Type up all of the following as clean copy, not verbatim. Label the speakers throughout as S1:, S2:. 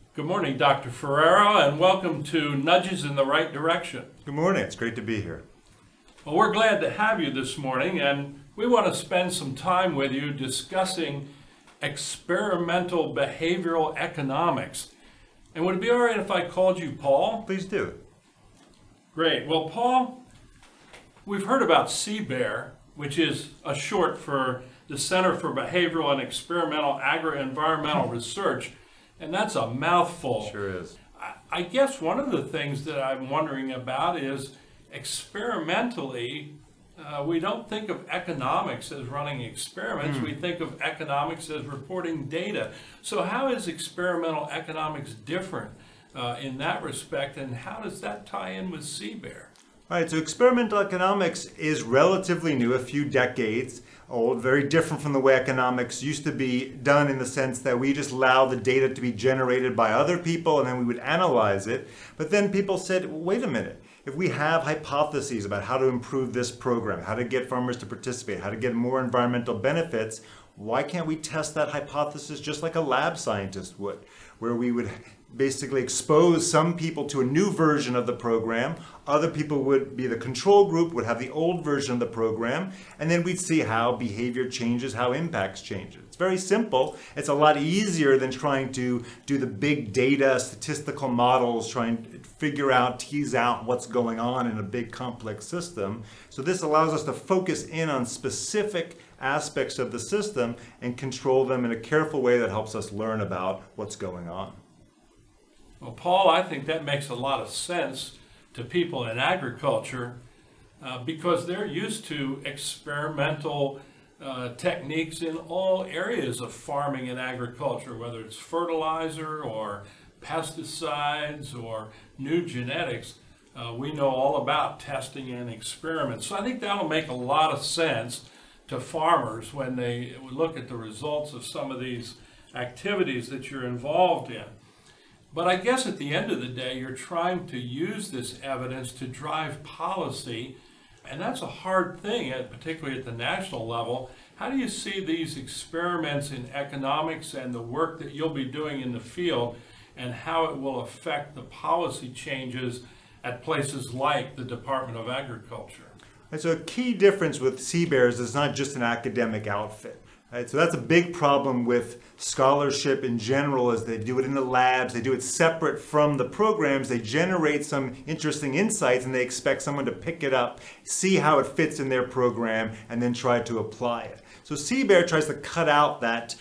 S1: Good morning, Dr. Ferrero, and welcome to Nudges in the Right Direction.
S2: Good morning. It's great to be here.
S1: Well, we're glad to have you this morning, and we want to spend some time with you discussing experimental behavioral economics. And would it be all right if I called you Paul?
S2: Please do.
S1: Great. Well, Paul, we've heard about CBER, which is a short for the Center for Behavioral and Experimental Agri-Environmental Research, and that's a mouthful.
S2: Sure is.
S1: I guess one of the things that I'm wondering about is experimentally, we don't think of economics as running experiments. We think of economics as reporting data. So how is experimental economics different in that respect, and how does that tie in with CBER?
S2: All right, so experimental economics is relatively new, a few decades old, very different from the way economics used to be done in the sense that we just allow the data to be generated by other people and then we would analyze it. But then people said, wait a minute, if we have hypotheses about how to improve this program, how to get farmers to participate, how to get more environmental benefits, why can't we test that hypothesis just like a lab scientist would, where we would basically expose some people to a new version of the program, other people would be the control group, would have the old version of the program, and then we'd see how behavior changes, how impacts change. It's very simple. It's a lot easier than trying to do the big data statistical models, trying to figure out, tease out what's going on in a big complex system. So this allows us to focus in on specific aspects of the system and control them in a careful way that helps us learn about what's going on.
S1: Well, Paul, I think that makes a lot of sense to people in agriculture because they're used to experimental techniques in all areas of farming and agriculture, whether it's fertilizer or pesticides or new genetics. We know all about testing and experiments. So I think that'll make a lot of sense to farmers when they look at the results of some of these activities that you're involved in. But I guess at the end of the day, you're trying to use this evidence to drive policy, and that's a hard thing, particularly at the national level. How do you see these experiments in economics and the work that you'll be doing in the field, and how it will affect the policy changes at places like the Department of Agriculture?
S2: And so a key difference with CBER is it's not just an academic outfit. Right, so that's a big problem with scholarship in general, is they do it in the labs, they do it separate from the programs, they generate some interesting insights and they expect someone to pick it up, see how it fits in their program, and then try to apply it. So CBER tries to cut out that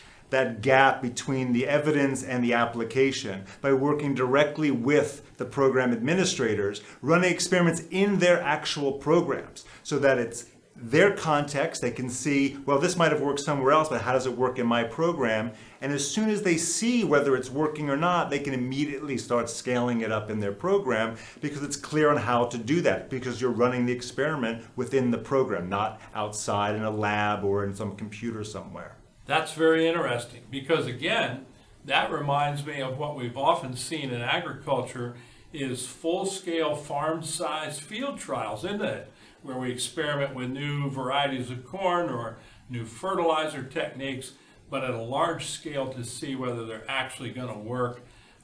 S2: gap between the evidence and the application by working directly with the program administrators, running experiments in their actual programs so that it's their context. They can see, well, this might have worked somewhere else, but how does it work in my program? And as soon as they see whether it's working or not, they can immediately start scaling it up in their program because it's clear on how to do that, because you're running the experiment within the program, not outside in a lab or in some computer somewhere.
S1: That's very interesting because, again, that reminds me of what we've often seen in agriculture is full-scale farm-sized field trials, isn't it? Where we experiment with new varieties of corn or new fertilizer techniques, but at a large scale to see whether they're actually going to work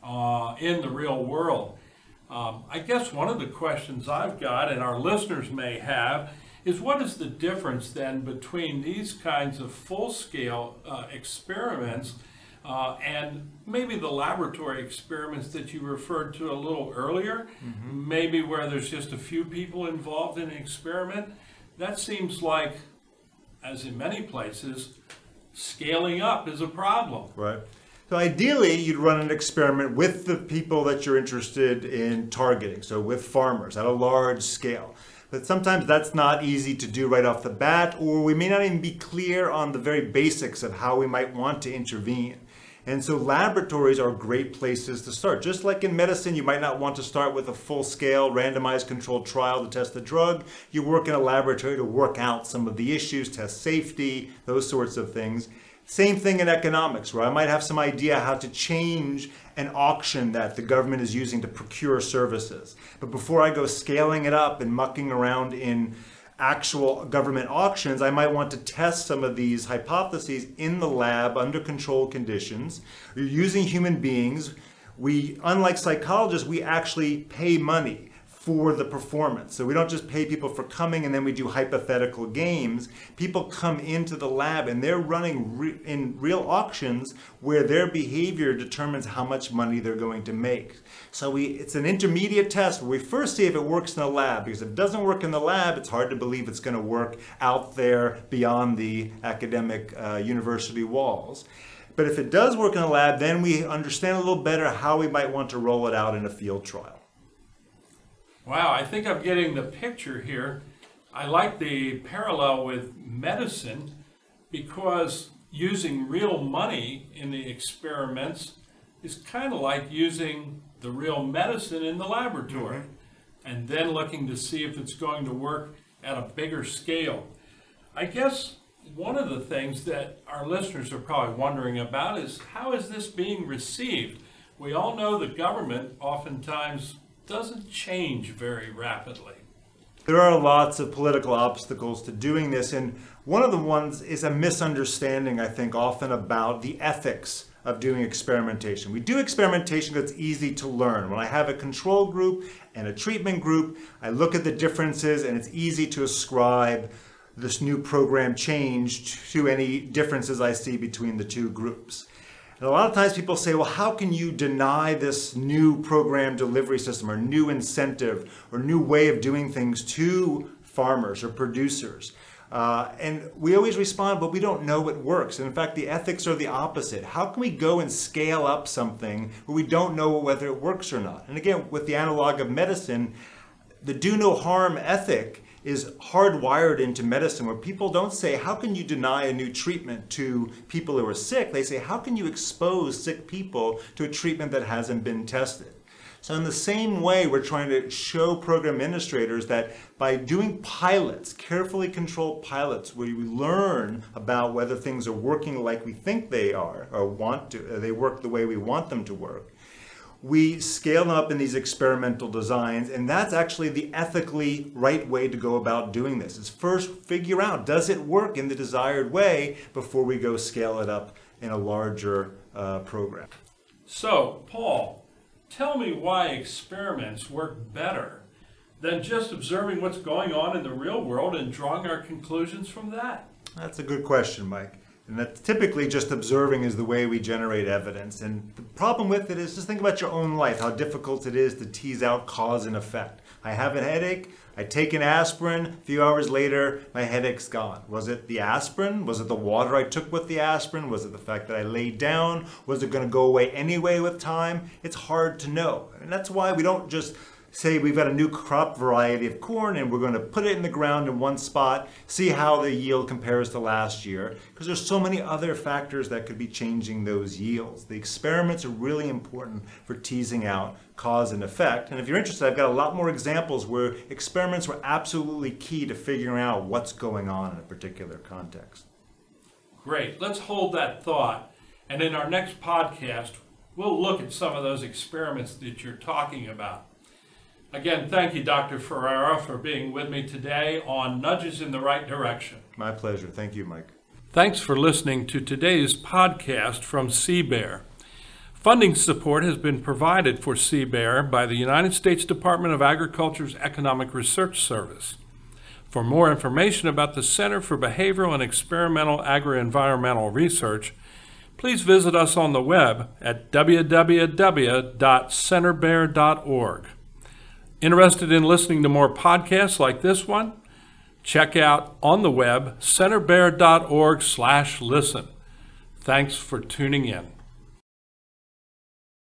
S1: in the real world. I guess one of the questions I've got, and our listeners may have, is what is the difference then between these kinds of full-scale experiments and maybe the laboratory experiments that you referred to a little earlier, maybe where there's just a few people involved in an experiment? That seems like, as in many places, scaling up is a problem.
S2: Right. So ideally, you'd run an experiment with the people that you're interested in targeting, so with farmers at a large scale. But sometimes that's not easy to do right off the bat, or we may not even be clear on the very basics of how we might want to intervene. And so laboratories are great places to start. Just like in medicine, you might not want to start with a full-scale randomized controlled trial to test the drug. You work in a laboratory to work out some of the issues, test safety, those sorts of things. Same thing in economics, where I might have some idea how to change an auction that the government is using to procure services. But before I go scaling it up and mucking around in actual government auctions, I might want to test some of these hypotheses in the lab under controlled conditions. You're using human beings We, unlike psychologists, we actually pay money for the performance. So we don't just pay people for coming and then we do hypothetical games. People come into the lab and they're running in real auctions where their behavior determines how much money they're going to make. So it's an intermediate test where we first see if it works in the lab, because if it doesn't work in the lab, it's hard to believe it's going to work out there beyond the academic university walls. But if it does work in the lab, then we understand a little better how we might want to roll it out in a field trial.
S1: Wow, I think I'm getting the picture here. I like the parallel with medicine because using real money in the experiments is kind of like using the real medicine in the laboratory and then looking to see if it's going to work at a bigger scale. I guess one of the things that our listeners are probably wondering about is how is this being received? We all know the government oftentimes doesn't change very rapidly.
S2: There are lots of political obstacles to doing this, and one of the ones is a misunderstanding, I think, often about the ethics of doing experimentation. We do experimentation that's easy to learn. When I have a control group and a treatment group, I look at the differences and it's easy to ascribe this new program change to any differences I see between the two groups. And a lot of times people say, well, how can you deny this new program delivery system or new incentive or new way of doing things to farmers or producers? And we always respond, but we don't know it works. And in fact, the ethics are the opposite. How can we go and scale up something where we don't know whether it works or not? And again, with the analog of medicine, the do no harm ethic is hardwired into medicine, where people don't say, how can you deny a new treatment to people who are sick? They say, how can you expose sick people to a treatment that hasn't been tested? So in the same way, we're trying to show program administrators that by doing pilots, carefully controlled pilots, where we learn about whether things are working like we think they are, or they work the way we want them to work, we scale them up in these experimental designs, and that's actually the ethically right way to go about doing this, is first figure out, does it work in the desired way before we go scale it up in a larger program.
S1: So, Paul, tell me why experiments work better than just observing what's going on in the real world and drawing our conclusions from that.
S2: That's a good question, Mike. And that's typically just observing is the way we generate evidence. And the problem with it is just think about your own life, how difficult it is to tease out cause and effect. I have a headache, I take an aspirin, a few hours later, my headache's gone. Was it the aspirin? Was it the water I took with the aspirin? Was it the fact that I laid down? Was it going to go away anyway with time? It's hard to know. And that's why we don't just say we've got a new crop variety of corn and we're going to put it in the ground in one spot, see how the yield compares to last year, because there's so many other factors that could be changing those yields. The experiments are really important for teasing out cause and effect. And if you're interested, I've got a lot more examples where experiments were absolutely key to figuring out what's going on in a particular context.
S1: Great. Let's hold that thought. And in our next podcast, we'll look at some of those experiments that you're talking about. Again, thank you, Dr. Ferreira, for being with me today on Nudges in the Right Direction.
S2: My pleasure. Thank you, Mike.
S1: Thanks for listening to today's podcast from CBER. Funding support has been provided for CBER by the United States Department of Agriculture's Economic Research Service. For more information about the Center for Behavioral and Experimental Agri-Environmental Research, please visit us on the web at www.centerbear.org. Interested in listening to more podcasts like this one? Check out on the web centerbear.org/listen. Thanks for tuning in.